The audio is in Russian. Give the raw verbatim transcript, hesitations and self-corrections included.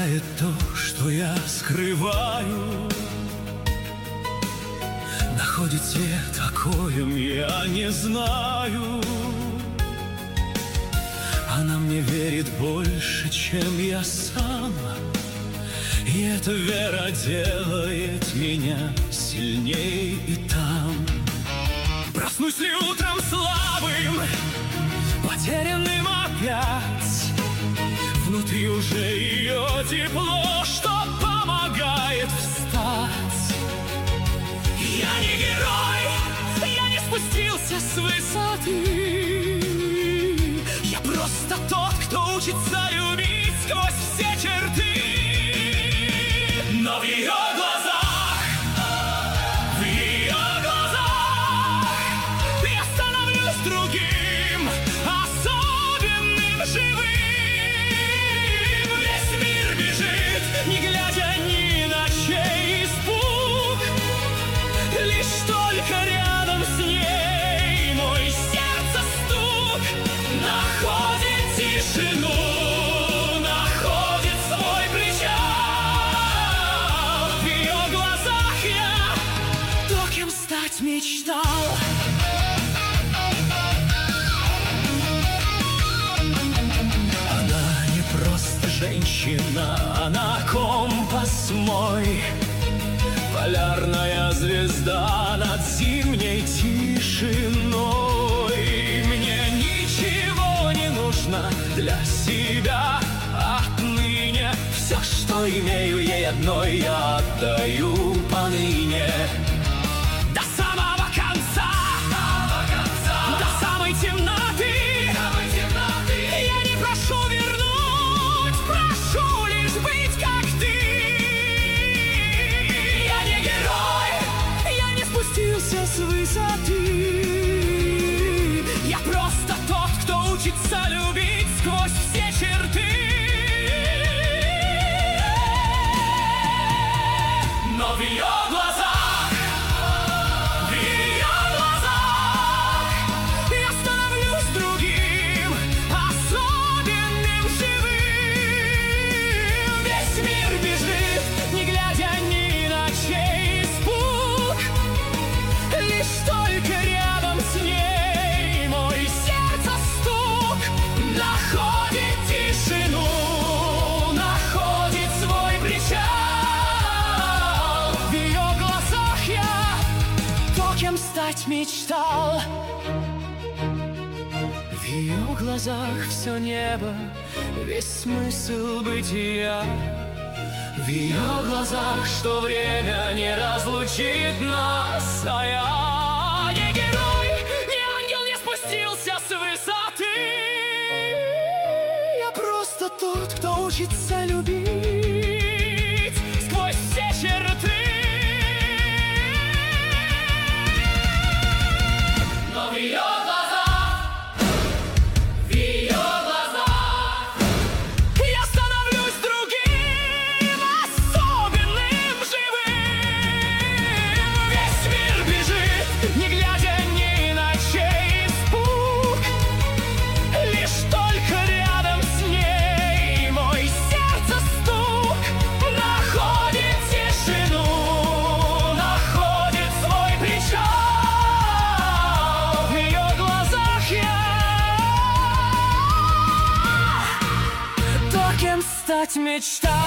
знает то, что я скрываю. Находит свет, о коем я не знаю. Она мне верит больше, чем я сам, и эта вера делает меня сильней и там. Проснусь ли утром слабым, потерянным опять, внутри уже ее тепло, что помогает встать. Я не герой, я не спустился с высоты. Я просто тот, кто учится любить сквозь все черты. Но в ее глазах, в ее глазах я становлюсь другим, особенным, живым. Весь мир бежит, не глядя ни на чей испуг. Лишь только рядом с ней мой сердце стук находит тишину, находит свой причал. В ее глазах я то, кем стать мечтал. Она не просто женщина, она компас мой, полярная звезда над зимней тишиной. Мне ничего не нужно для себя отныне. Все, что имею, ей одной я отдаю поныне. До самого конца, до самой темноты. Я не прошу вернуть, прошу лишь быть как ты. Я не герой, я не спустился с высоты. Я просто тот, кто учится любить сквозь все черты. Но в ее глазах, в ее глазах я становлюсь другим, особенным, живым. Весь мир бежит, не глядя ни на чей испуг. Лишь только рядом с ней мой сердце стук находит тишину, находит свой причал. В ее глазах я то, кем стать мечтал. В ее глазах все небо, весь смысл бытия. В ее глазах, что время не разлучит нас. А я не герой, не ангел, не спустился с высоты. Я просто тот, кто учится любить сквозь все черты. Но в ее глазах, в ее глазах я становлюсь другим, особенным, живым. Весь мир бежит, не глядя ни на чей испуг. Лишь только рядом с ней мой сердце стук находит тишину, находит свой причал. В ее глазах я то, кем стать мечтал.